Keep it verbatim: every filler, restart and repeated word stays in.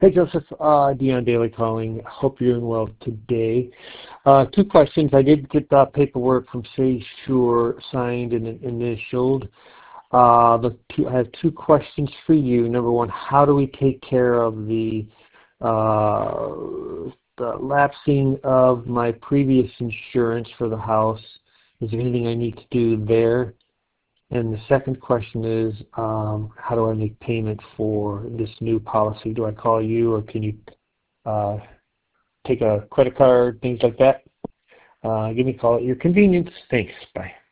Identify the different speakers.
Speaker 1: Hey, Joseph. Uh, Dion Daly calling. Hope you're doing well today. Uh, two questions. I did get the paperwork from SaySure signed and initialed. Uh, the two, I have two questions for you. Number one, how do we take care of the, uh, the lapsing of my previous insurance for the house? Is there anything I need to do there? And the second question is, um, how do I make payment for this new policy? Do I call you, or can you uh, take a credit card, things like that? Uh, give me a call at your convenience. Thanks. Bye.